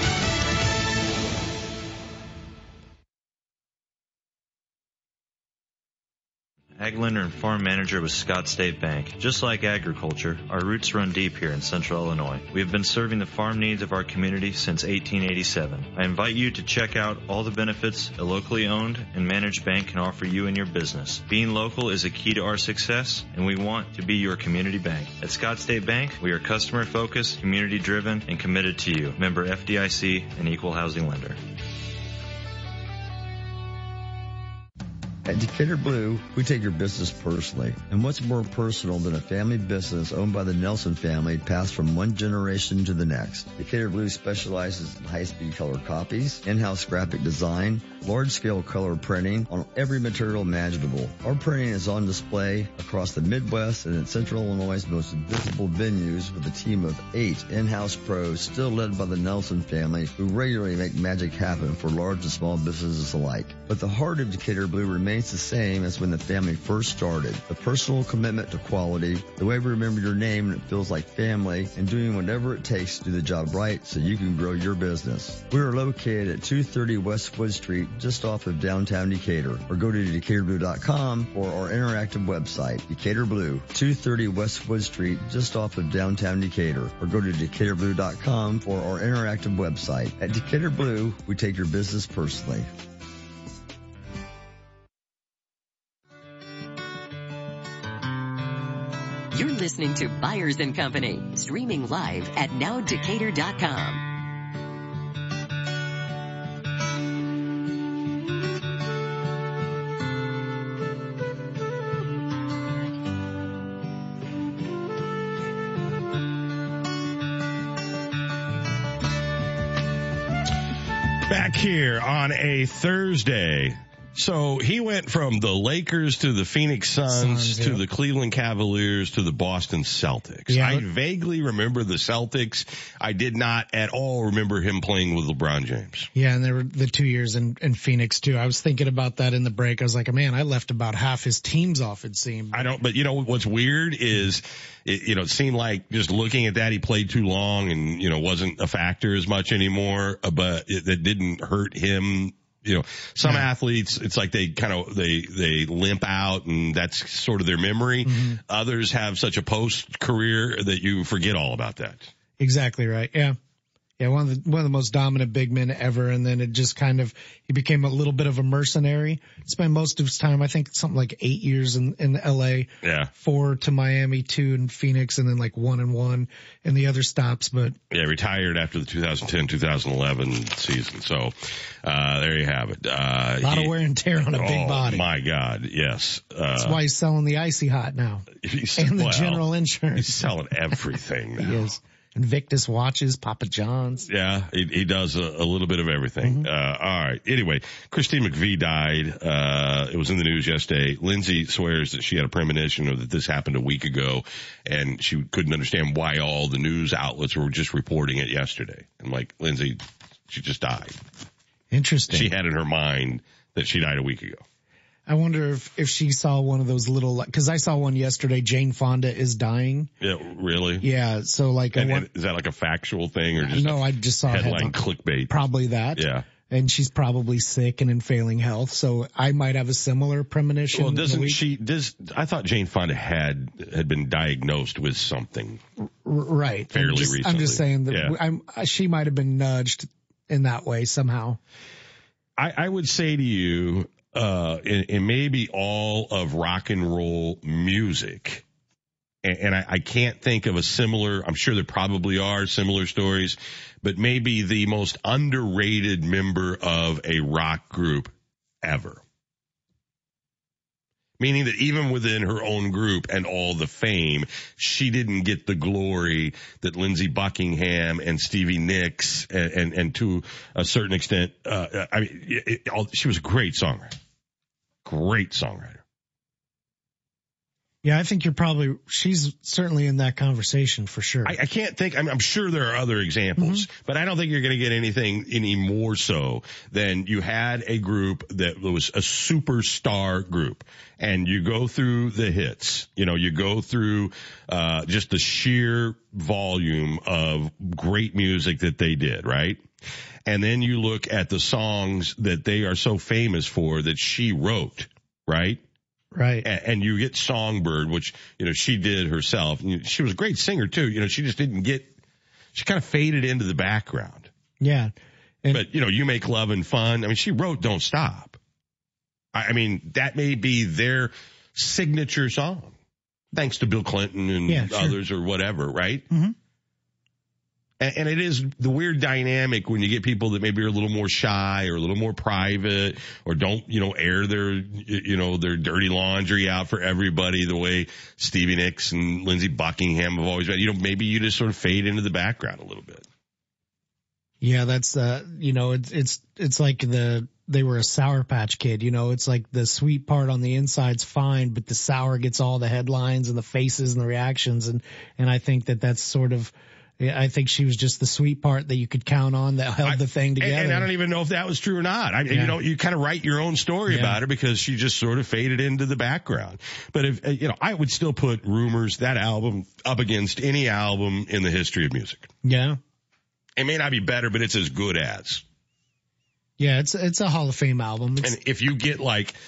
Ag lender and farm manager with Scott State Bank. Just like agriculture, our roots run deep here in Central Illinois. We have been serving the farm needs of our community since 1887. I invite you to check out all the benefits a locally owned and managed bank can offer you and your business. Being local is a key to our success, and we want to be your community bank. At Scott State Bank, we are customer focused, community driven, and committed to you. Member FDIC and equal housing lender. At Decatur Blue, we take your business personally. And what's more personal than a family business owned by the Nelson family passed from one generation to the next? Decatur Blue specializes in high-speed color copies, in-house graphic design, large-scale color printing on every material imaginable. Our printing is on display across the Midwest and in Central Illinois' most visible venues with a team of 8 in-house pros still led by the Nelson family who regularly make magic happen for large and small businesses alike. But the heart of Decatur Blue remains the same as when the family first started. The personal commitment to quality, the way we remember your name and it feels like family, and doing whatever it takes to do the job right so you can grow your business. We are located at 230 West Wood Street, just off of downtown Decatur. Or go to DecaturBlue.com or our interactive website, Decatur Blue, 230 West Wood Street, just off of downtown Decatur. Or go to DecaturBlue.com or our interactive website. At Decatur Blue, we take your business personally. You're listening to Byers & Company, streaming live at nowdecatur.com. Back here on a Thursday. So he went from the Lakers to the Phoenix Suns to the Cleveland Cavaliers to the Boston Celtics. Yeah. I vaguely remember the Celtics. I did not at all remember him playing with LeBron James. Yeah, and there were the 2 years in Phoenix too. I was thinking about that in the break. I was like, man, I left about half his teams off, it seemed. But you know, what's weird is, it seemed like just looking at that, he played too long and, wasn't a factor as much anymore, but that didn't hurt him. Some athletes, it's like they limp out and that's sort of their memory. Mm-hmm. Others have such a post career that you forget all about that. Exactly right. Yeah. Yeah. One of the most dominant big men ever. And then it just he became a little bit of a mercenary. Spent most of his time, I think something like 8 years in LA. Yeah. 4 to Miami, 2 in Phoenix, and then like 1 and 1 in the other stops. But yeah, retired after the 2010-2011 season. So, there you have it. A lot of wear and tear on a big body. Oh my God. Yes. That's why he's selling the Icy Hot now. And the General Insurance. He's selling everything now. He is. Invictus watches, Papa John's. Yeah, he does a little bit of everything. Mm-hmm. All right. Anyway, Christine McVie died. It was in the news yesterday. Lindsay swears that she had a premonition or that this happened a week ago, and she couldn't understand why all the news outlets were just reporting it yesterday. I'm like, Lindsay, she just died. Interesting. She had in her mind that she died a week ago. I wonder if she saw one of those little, cause I saw one yesterday, Jane Fonda is dying. Yeah, really? Yeah, so like. And is that like a factual thing or just no, I just saw headline clickbait? Probably that. Yeah. And she's probably sick and in failing health, so I might have a similar premonition. Well, I thought Jane Fonda had been diagnosed with something. Right. Fairly recently. I'm just saying that she might have been nudged in that way somehow. I would say to you, and maybe all of rock and roll music, and I can't think of a similar, I'm sure there probably are similar stories, but maybe the most underrated member of a rock group ever. Meaning that even within her own group and all the fame, she didn't get the glory that Lindsey Buckingham and Stevie Nicks and to a certain extent, she was a great songwriter. Great songwriter. Yeah, I think she's certainly in that conversation for sure. I can't think, I'm sure there are other examples, but I don't think you're going to get anything any more so than you had a group that was a superstar group. And you go through the hits, you go through, just the sheer volume of great music that they did, right? And then you look at the songs that they are so famous for that she wrote, right? Right. And you get Songbird, which, she did herself. She was a great singer too. She just she kind of faded into the background. Yeah. But, You Make Lovin' Fun. She wrote Don't Stop. That may be their signature song. Thanks to Bill Clinton and others or whatever, right? Mm-hmm. And it is the weird dynamic when you get people that maybe are a little more shy or a little more private or don't, air their, their dirty laundry out for everybody the way Stevie Nicks and Lindsey Buckingham have always been. Maybe you just sort of fade into the background a little bit. Yeah, that's, it's like they were a Sour Patch Kid, it's like the sweet part on the inside's fine, but the sour gets all the headlines and the faces and the reactions. And I think that's sort of, I think she was just the sweet part that you could count on that held the thing together. And I don't even know if that was true or not. You kind of write your own story about her because she just sort of faded into the background. But if, I would still put Rumors, that album, up against any album in the history of music. Yeah. It may not be better, but it's as good as. Yeah, it's a Hall of Fame album. And if you get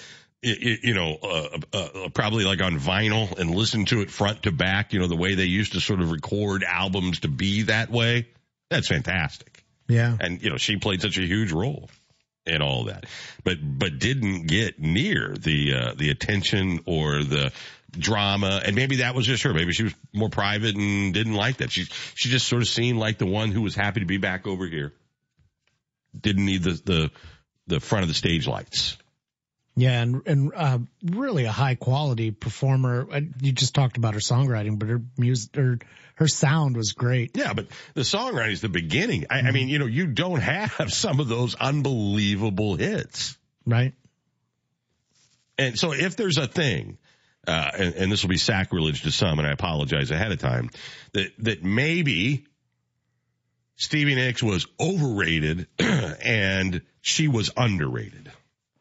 probably like on vinyl and listen to it front to back, the way they used to sort of record albums to be that way, that's fantastic. Yeah. And, she played such a huge role in all that, but didn't get near the attention or the drama. And maybe that was just her. Maybe she was more private and didn't like that. She just sort of seemed like the one who was happy to be back over here. Didn't need the front of the stage lights. Yeah, and really a high quality performer. You just talked about her songwriting, but her music, her sound was great. Yeah, but the songwriting is the beginning. I mean, you don't have some of those unbelievable hits. Right. And so if there's a thing, and this will be sacrilege to some, and I apologize ahead of time, that maybe Stevie Nicks was overrated and she was underrated.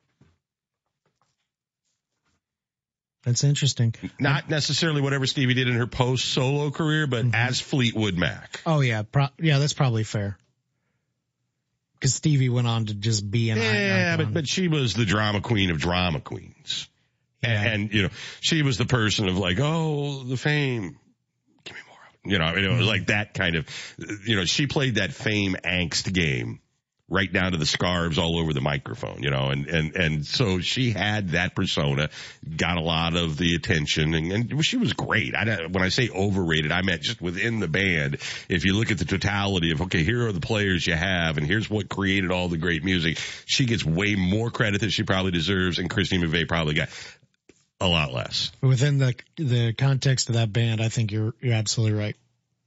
That's interesting. Not necessarily whatever Stevie did in her post-solo career, but as Fleetwood Mac. Oh, yeah. That's probably fair. Because Stevie went on to just be an icon. but she was the drama queen of drama queens. Yeah. And, she was the person of like, oh, the fame. Give me more of it. It was like that kind of, she played that fame angst game right down to the scarves all over the microphone, and so she had that persona, got a lot of the attention, and she was great. When I say overrated, I meant just within the band. If you look at the totality of, okay, here are the players you have, and here's what created all the great music, she gets way more credit than she probably deserves, and Christine McVie probably got a lot less. Within the context of that band, I think you're absolutely right.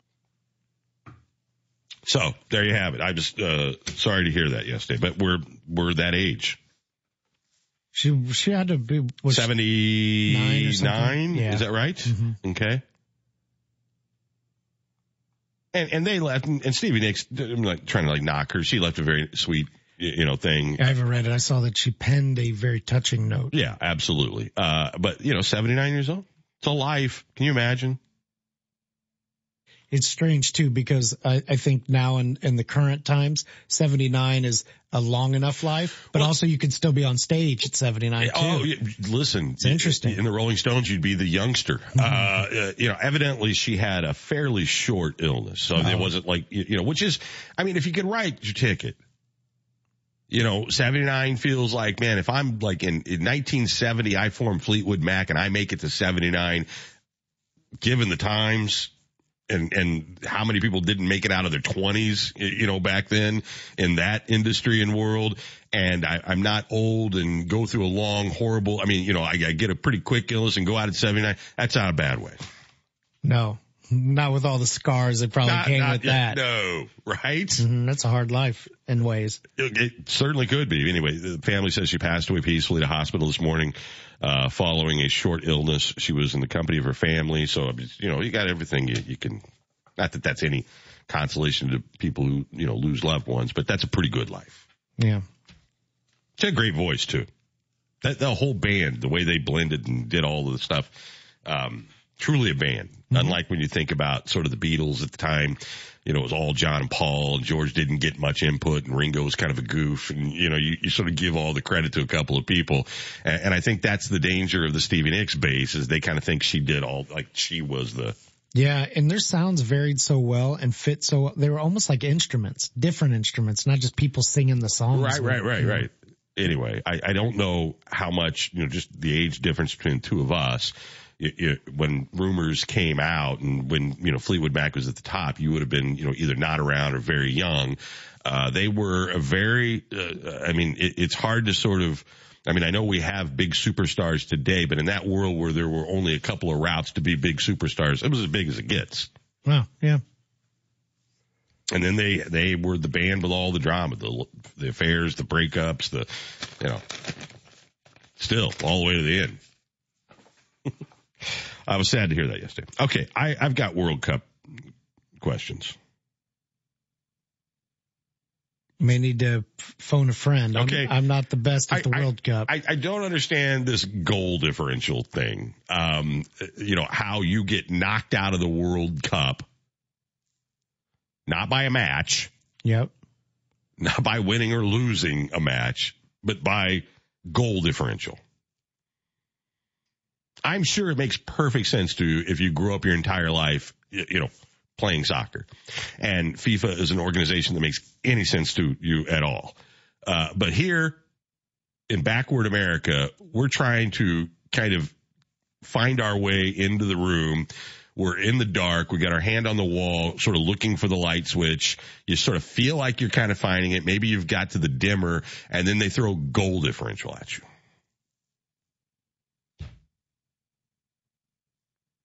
So there you have it. I'm just sorry to hear that yesterday, but we're that age. She had to be 79. Yeah. Is that right? Mm-hmm. Okay. And they left, and Stevie Nicks, I'm not trying to knock her. She left a very sweet, thing. I haven't read it. I saw that she penned a very touching note. Yeah, absolutely. But 79 years old. It's a life. Can you imagine? It's strange too, because I think now in the current times, 79 is a long enough life, but also you could still be on stage at 79 too. Oh, listen, it's interesting. In the Rolling Stones, you'd be the youngster. Evidently she had a fairly short illness. So it wasn't like, which is, if you could write your ticket, 79 feels like, man, if I'm like in 1970, I formed Fleetwood Mac and I make it to 79, given the times, and how many people didn't make it out of their 20s, back then in that industry and world. And I'm not old and go through a long, horrible, I get a pretty quick illness and go out at 79. That's not a bad way. No, not with all the scars that probably came with that. No, right? Mm-hmm, that's a hard life in ways. It certainly could be. Anyway, the family says she passed away peacefully at a hospital this morning. Following a short illness. She was in the company of her family. So, you got everything you can, not that that's any consolation to people who, lose loved ones, but that's a pretty good life. Yeah. She had a great voice too. The whole band, the way they blended and did all of the stuff, truly a band. Mm-hmm. Unlike when you think about sort of the Beatles at the time, it was all John and Paul, and George didn't get much input, and Ringo was kind of a goof, and, you sort of give all the credit to a couple of people. And I think that's the danger of the Stevie Nicks base, is they kind of think she did all, like she was the... Yeah, and their sounds varied so well and fit so well. They were almost like instruments, different instruments, not just people singing the songs. Right. Anyway, I don't know how much, just the age difference between the two of us. When rumors came out and when, Fleetwood Mac was at the top, you would have been, either not around or very young. They were a very, it's hard to sort of, I know we have big superstars today, but in that world where there were only a couple of routes to be big superstars, it was as big as it gets. Wow. Yeah. And then they were the band with all the drama, the affairs, the breakups, still all the way to the end. I was sad to hear that yesterday. Okay, I've got World Cup questions. May need to phone a friend. Okay. I'm not the best at the World Cup. I don't understand this goal differential thing. How you get knocked out of the World Cup, not by a match. Yep. Not by winning or losing a match, but by goal differential. I'm sure it makes perfect sense to you if you grew up your entire life, playing soccer. And FIFA is an organization that makes any sense to you at all. But here in backward America, we're trying to kind of find our way into the room. We're in the dark. We got our hand on the wall, sort of looking for the light switch. You sort of feel like you're kind of finding it. Maybe you've got to the dimmer, and then they throw goal differential at you.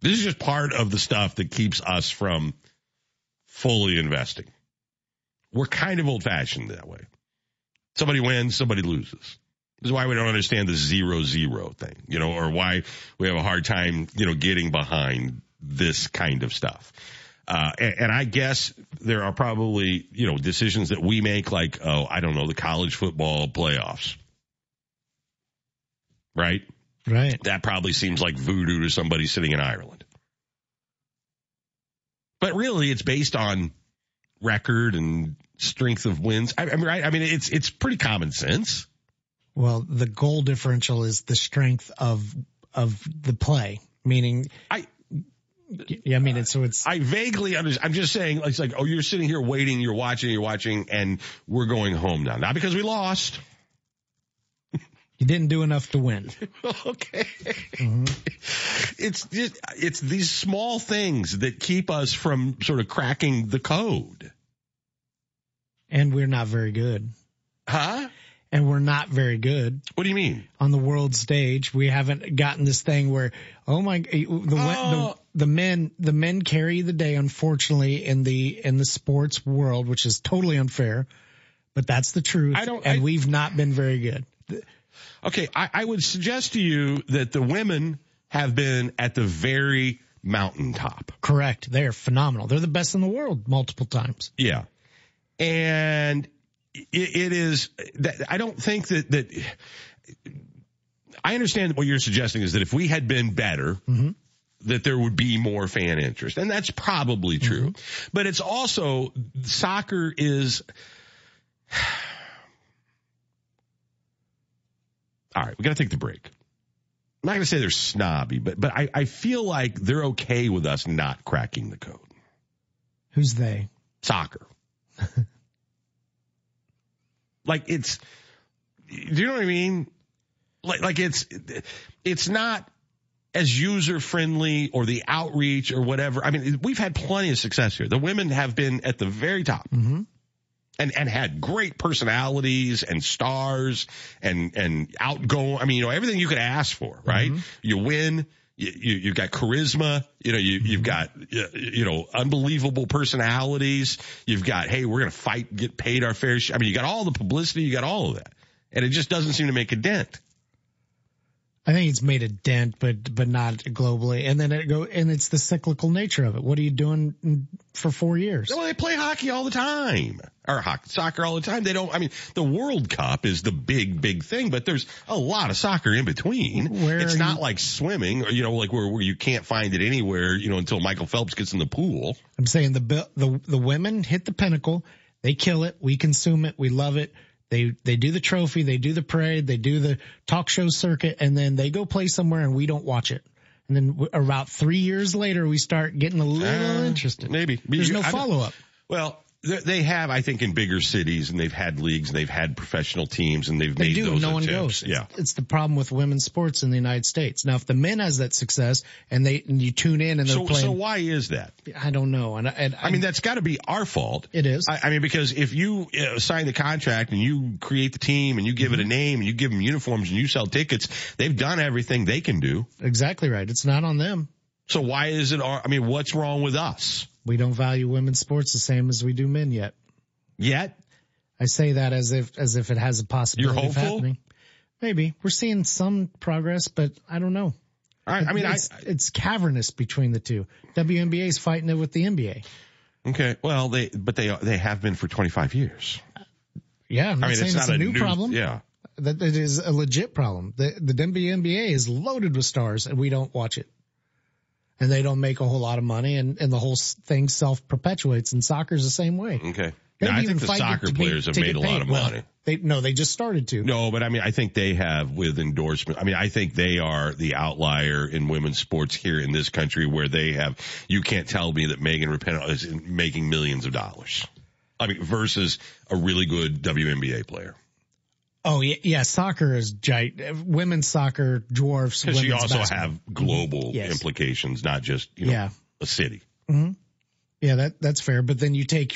This is just part of the stuff that keeps us from fully investing. We're kind of old-fashioned that way. Somebody wins, somebody loses. This is why we don't understand the 0-0 thing, or why we have a hard time, getting behind this kind of stuff. And I guess there are probably, decisions that we make like, the college football playoffs. Right? Right. That probably seems like voodoo to somebody sitting in Ireland. But really, it's based on record and strength of wins. It's pretty common sense. Well, the goal differential is the strength of the play, meaning I vaguely understand. I'm just saying, it's like, you're sitting here waiting, you're watching, and we're going home now. Not because we lost. You didn't do enough to win. Okay. Mm-hmm. It's these small things that keep us from sort of cracking the code. And we're not very good. Huh? And we're not very good. What do you mean? On the world stage, we haven't gotten this thing where, the men carry the day, unfortunately, in the sports world, which is totally unfair, but that's the truth. We've not been very good. Okay, I would suggest to you that the women have been at the very mountaintop. Correct. They're phenomenal. They're the best in the world multiple times. Yeah. And it is that I don't think that I understand what you're suggesting is that if we had been better, mm-hmm. that there would be more fan interest. And that's probably true. Mm-hmm. But it's also soccer is all right, we got to take the break. I'm not going to say they're snobby, but I feel like they're okay with us not cracking the code. Who's they? Soccer. Like do you know what I mean? Like it's not as user friendly or the outreach or whatever. I mean, we've had plenty of success here. The women have been at the very top. Mm-hmm. And had great personalities and stars and outgoing. I mean, everything you could ask for, right? Mm-hmm. You win. You've got charisma. You've got, unbelievable personalities. You've got, hey, we're going to fight, get paid our fair share. I mean, you got all the publicity. You got all of that. And it just doesn't seem to make a dent. I think it's made a dent, but not globally. And then and it's the cyclical nature of it. What are you doing for 4 years? Well, they play hockey all the time, or soccer all the time. The World Cup is the big thing, but there's a lot of soccer in between. It's not like swimming, or, like where you can't find it anywhere, until Michael Phelps gets in the pool. I'm saying the women hit the pinnacle. They kill it. We consume it. We love it. They do the trophy, they do the parade, they do the talk show circuit, and then they go play somewhere and we don't watch it. And then about 3 years later, we start getting a little interested. Maybe. There's no follow-up. Well, they have, I think, in bigger cities, and they've had leagues, and they've had professional teams, and they've made those no one attempts. goes. Yeah. It's the problem with women's sports in the United States. Now, if the men has that success, and you tune in and they're playing. So why is that? I don't know. I mean, that's got to be our fault. It is. Because if you sign the contract and you create the team and you give it a name and you give them uniforms and you sell tickets, they've done everything they can do. Exactly right. It's not on them. So why is it what's wrong with us? We don't value women's sports the same as we do men yet. Yet? I say that as if it has a possibility You're hopeful? of happening. Maybe. We're seeing some progress, but I don't know. All right. It's cavernous between the two. WNBA is fighting it with the NBA. Okay. Well, they have been for 25 years. Yeah. I'm not saying it's a new problem. Yeah. That it is a legit problem. The WNBA is loaded with stars and we don't watch it. And they don't make a whole lot of money and the whole thing self-perpetuates, and soccer's the same way. Okay. Now, I think the soccer players have made a lot of money. They just started to. No, but I think they have with endorsement. I think they are the outlier in women's sports here in this country where you can't tell me that Megan Rapinoe is making millions of dollars. Versus a really good WNBA player. Oh, yeah, soccer is women's soccer dwarfs because women's you also basketball. have global implications, not just, a city. Mm-hmm. Yeah, that's fair. But then you take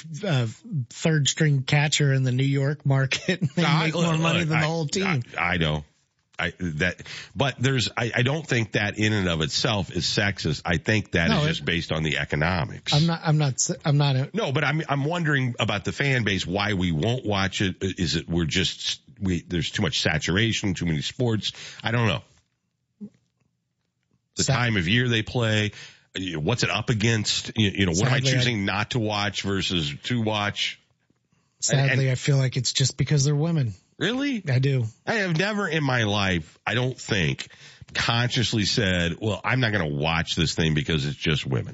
third string catcher in the New York market and they make more money than the whole team. I know. I don't think that in and of itself is sexist. I think that is just based on the economics. I'm not. No, but I'm wondering about the fan base, why we won't watch it. Is it there's too much saturation, too many sports? I don't know. The time of year they play, what's it up against? What am I choosing not to watch versus to watch? Sadly, I feel like it's just because they're women. Really? I do. I have never in my life, I don't think, consciously said, well, I'm not going to watch this thing because it's just women.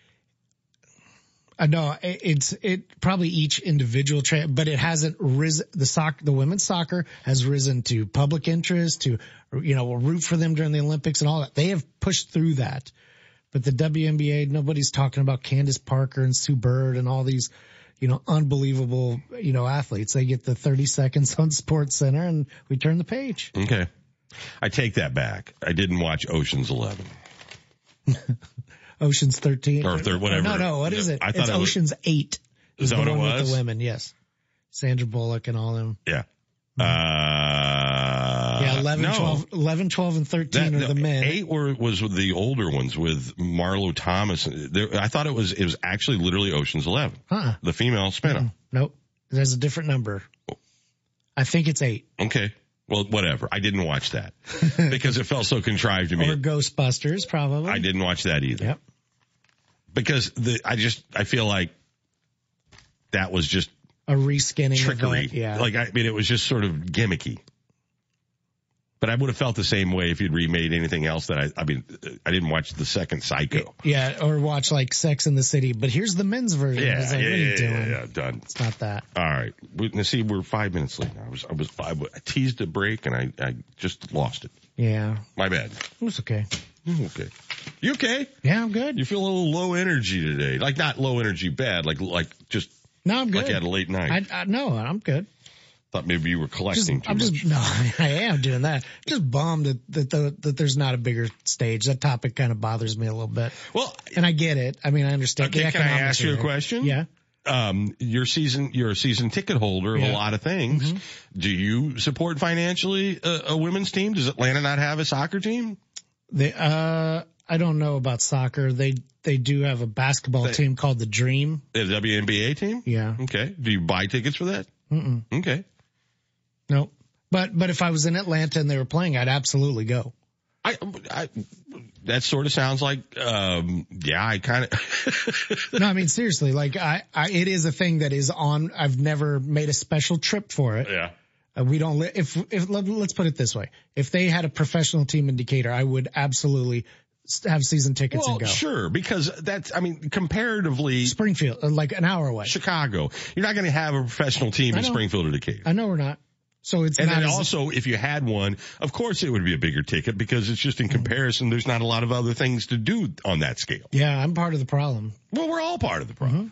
No, it probably each individual but it hasn't risen. The women's soccer has risen to public interest, to, we'll root for them during the Olympics and all that. They have pushed through that. But the WNBA, nobody's talking about Candace Parker and Sue Bird and all these, unbelievable, athletes. They get the 30 seconds on Sports Center and we turn the page. Okay. I take that back. I didn't watch Ocean's 11. Ocean's 13. Or whatever. No, what is it? I thought it's Ocean's 8. Is that what it was? With the women, yes. Sandra Bullock and all them. Yeah. 11, 12, and 13 are the men. 8 was the older ones with Marlo Thomas. I thought it was actually literally Ocean's 11. The female spinoff. Nope. There's a different number. I think it's 8. Okay. Well, whatever. I didn't watch that because it felt so contrived to me. Or Ghostbusters, probably. I didn't watch that either. Yep. Because I feel like that was just a reskinning trickery. Of that, yeah. It was just sort of gimmicky. But I would have felt the same way if you'd remade anything else that I didn't watch the second Psycho. Yeah, or watch like Sex in the City. But here's the men's version. Yeah, what are you doing? Yeah, done. It's not that. All right. See, we're 5 minutes late now. I teased a break and I just lost it. Yeah. My bad. It was okay. Okay. You okay? Yeah, I'm good. You feel a little low energy today. Like not low energy bad, like just. No, I'm good. Like you had a late night. No, I'm good. Thought maybe you were collecting too much. No, I am doing that. Just bummed that there's not a bigger stage. That topic kind of bothers me a little bit. Well, and I get it. I mean, I understand. Okay, can I ask you a question? Yeah. You're a season ticket holder of a lot of things. Mm-hmm. Do you support financially a women's team? Does Atlanta not have a soccer team? I don't know about soccer. They do have a basketball team called the Dream. The WNBA team? Yeah. Okay. Do you buy tickets for that? Mm-mm. Okay. No. But if I was in Atlanta and they were playing, I'd absolutely go. That sort of sounds like, I kind of. No, I mean, seriously, it is a thing that is on, I've never made a special trip for it. Yeah. We don't, let's put it this way. If they had a professional team in Decatur, I would absolutely have season tickets and go. Sure, because comparatively. Springfield, like an hour away. Chicago. You're not going to have a professional team in Springfield or Decatur. I know we're not. So it's and not. And then also, if you had one, of course it would be a bigger ticket because it's just in comparison, there's not a lot of other things to do on that scale. Yeah, I'm part of the problem. Well, we're all part of the problem.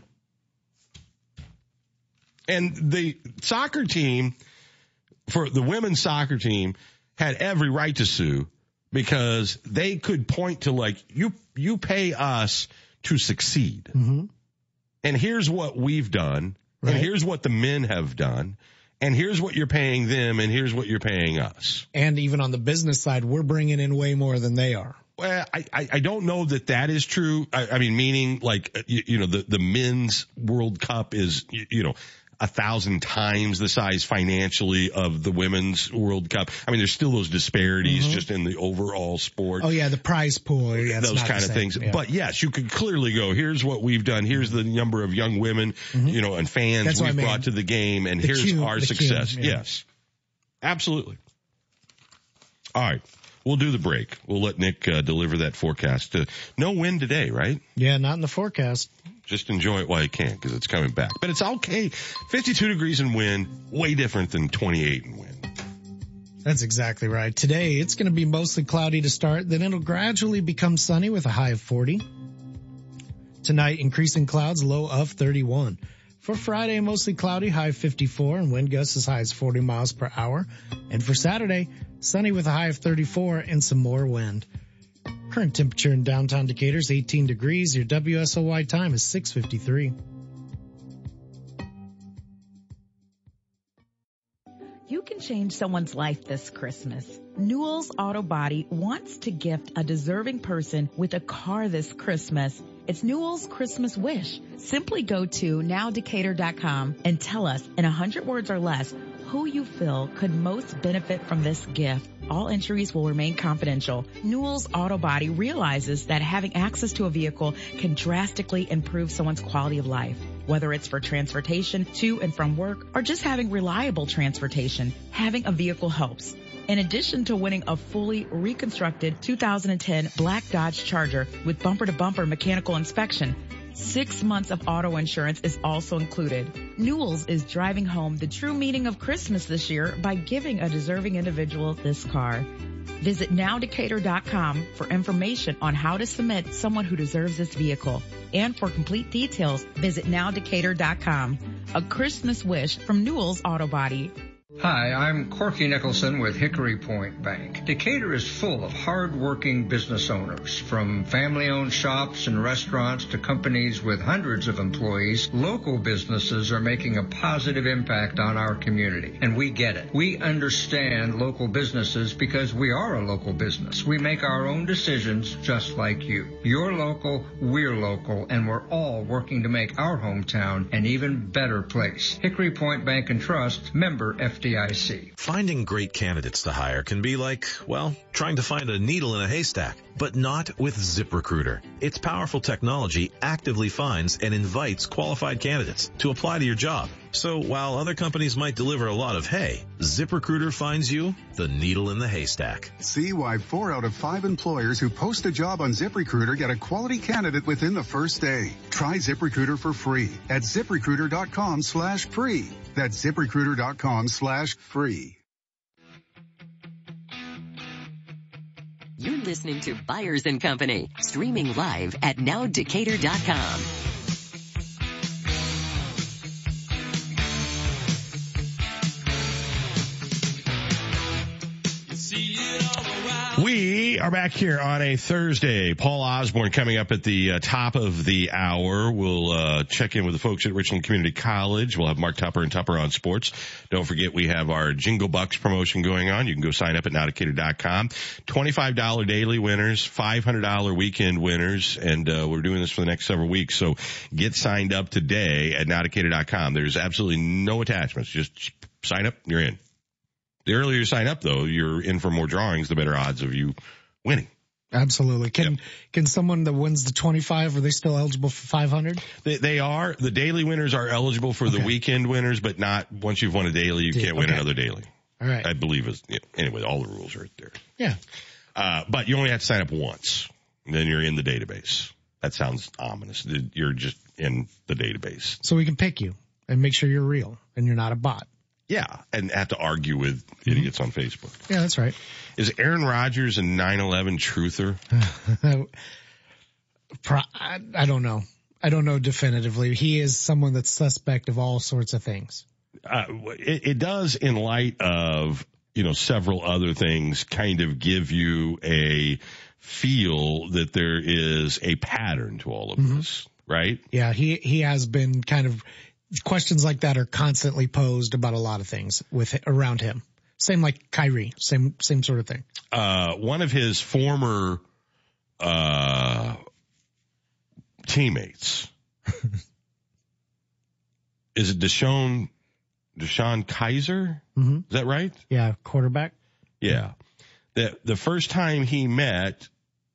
Mm-hmm. And the soccer team, for the women's soccer team, had every right to sue because they could point to you pay us to succeed. Mm-hmm. And here's what we've done. Right. And here's what the men have done. And here's what you're paying them, and here's what you're paying us. And even on the business side, we're bringing in way more than they are. Well, I don't know that is true. I mean, meaning the men's World Cup is, 1,000 times the size financially of the women's World Cup. I mean, there's still those disparities just in the overall sport. Oh yeah, the prize pool. Yeah, those kind of things. Yeah. But yes, you could clearly go, here's what we've done. Here's the number of young women, and fans we've brought to the game. And here's our success. Yes, absolutely. All right. We'll do the break. We'll let Nick deliver that forecast. No wind today, right? Yeah, not in the forecast. Just enjoy it while you can because it's coming back. But it's okay. 52 degrees in wind, way different than 28 in wind. That's exactly right. Today, it's going to be mostly cloudy to start. Then it'll gradually become sunny with a high of 40. Tonight, increasing clouds, low of 31. For Friday, mostly cloudy, high of 54, and wind gusts as high as 40 miles per hour. And for Saturday, sunny with a high of 34 and some more wind. Current temperature in downtown Decatur is 18 degrees. Your WSOY time is 6:53. You can change someone's life this Christmas? Newell's Auto Body wants to gift a deserving person with a car this Christmas. It's Newell's Christmas wish. Simply go to nowdecatur.com and tell us in 100 words or less who you feel could most benefit from this gift. All entries will remain confidential. Newell's Auto Body realizes that having access to a vehicle can drastically improve someone's quality of life. Whether it's for transportation to and from work or just having reliable transportation, having a vehicle helps. In addition to winning a fully reconstructed 2010 black Dodge Charger with bumper-to-bumper mechanical inspection, 6 months of auto insurance is also included. Newell's is driving home the true meaning of Christmas this year by giving a deserving individual this car. Visit nowdecatur.com for information on how to submit someone who deserves this vehicle. And for complete details, visit nowdecatur.com. A Christmas wish from Newell's Auto Body. Hi, I'm Corky Nicholson with Hickory Point Bank. Decatur is full of hard-working business owners. From family-owned shops and restaurants to companies with hundreds of employees, local businesses are making a positive impact on our community. And we get it. We understand local businesses because we are a local business. We make our own decisions just like you. You're local, we're local, and we're all working to make our hometown an even better place. Hickory Point Bank and Trust, member FDIC. Finding great candidates to hire can be like, well, trying to find a needle in a haystack, but not with ZipRecruiter. Its powerful technology actively finds and invites qualified candidates to apply to your job. So while other companies might deliver a lot of hay, ZipRecruiter finds you the needle in the haystack. See why 4 out of 5 employers who post a job on ZipRecruiter get a quality candidate within the first day. Try ZipRecruiter for free at ZipRecruiter.com/free. That's ZipRecruiter.com/free. You're listening to Byers and Company, streaming live at nowdecatur.com. We are back here on a Thursday. Paul Osborne coming up at the top of the hour. We'll check in with the folks at Richland Community College. We'll have Mark Tupper and Tupper on Sports. Don't forget we have our Jingle Bucks promotion going on. You can go sign up at nowdecatur.com. $25 daily winners, $500 weekend winners, and we're doing this for the next several weeks. So get signed up today at nowdecatur.com. There's absolutely no attachments. Just sign up, you're in. The earlier you sign up, though, you're in for more drawings, the better odds of you winning. Absolutely. Can someone that wins the 25, are they still eligible for 500? They are. The daily winners are eligible for the weekend winners, but not once you've won a daily, you can't win another daily. All right. I believe anyway, all the rules are right there. Yeah. But you only have to sign up once, and then you're in the database. That sounds ominous. You're just in the database. So we can pick you and make sure you're real and you're not a bot. Yeah, and have to argue with idiots on Facebook. Yeah, that's right. Is Aaron Rodgers a 9/11 truther? I don't know. I don't know definitively. He is someone that's suspect of all sorts of things. It does, in light of, several other things, kind of give you a feel that there is a pattern to all of this, right? Yeah, he has been kind of... Questions like that are constantly posed about a lot of things around him. Same like Kyrie, same sort of thing. One of his former teammates, is it Deshaun Kaiser? Mm-hmm. Is that right? Yeah, quarterback. Yeah. The first time he met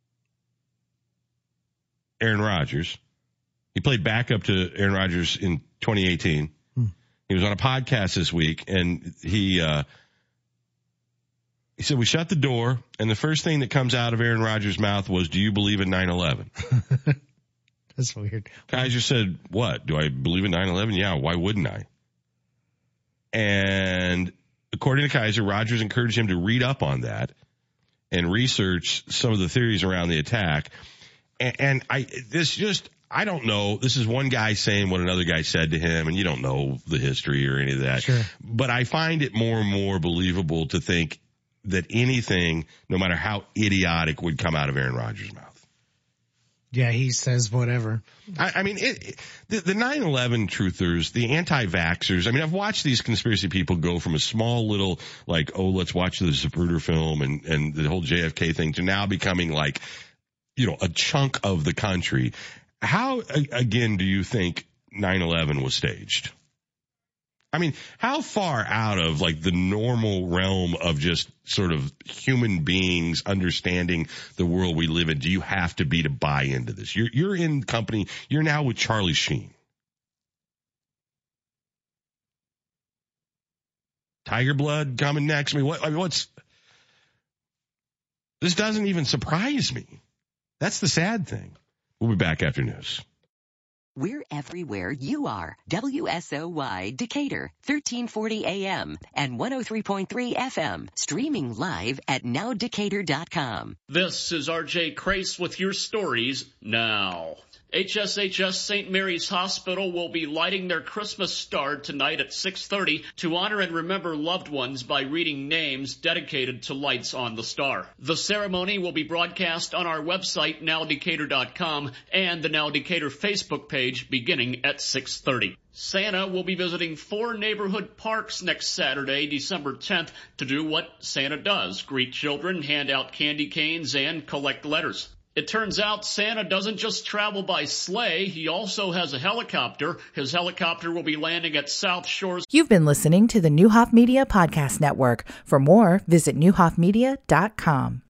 Aaron Rodgers, he played backup to Aaron Rodgers in 2018. He was on a podcast this week, and he said, we shut the door, and the first thing that comes out of Aaron Rodgers' mouth was, do you believe in 9/11? That's weird. Kaiser said, what? Do I believe in 9/11? Yeah, why wouldn't I? And according to Kaiser, Rodgers encouraged him to read up on that and research some of the theories around the attack. And I don't know. This is one guy saying what another guy said to him, and you don't know the history or any of that. Sure. But I find it more and more believable to think that anything, no matter how idiotic, would come out of Aaron Rodgers' mouth. Yeah, he says whatever. I mean, the 9/11 truthers, the anti-vaxxers, I mean, I've watched these conspiracy people go from a small little, like, oh, let's watch the Zapruder film and the whole JFK thing to now becoming like, you know, a chunk of the country. How, again, do you think 9/11 was staged? I mean, how far out of like the normal realm of just sort of human beings understanding the world we live in do you have to be to buy into this? You're in company. You're now with Charlie Sheen. Tiger Blood coming next. I mean, what's this doesn't even surprise me. That's the sad thing. We'll be back after news. We're everywhere you are. WSOY Decatur, 1340 AM and 103.3 FM. Streaming live at nowdecatur.com. This is RJ Crace with your stories now. HSHS St. Mary's Hospital will be lighting their Christmas star tonight at 6:30 to honor and remember loved ones by reading names dedicated to lights on the star. The ceremony will be broadcast on our website, nowdecatur.com, and the Now Decatur Facebook page beginning at 6:30. Santa will be visiting 4 neighborhood parks next Saturday, December 10th, to do what Santa does: greet children, hand out candy canes, and collect letters. It turns out Santa doesn't just travel by sleigh, he also has a helicopter. His helicopter will be landing at South Shores. You've been listening to the Neuhoff Media Podcast Network. For more, visit neuhoffmedia.com.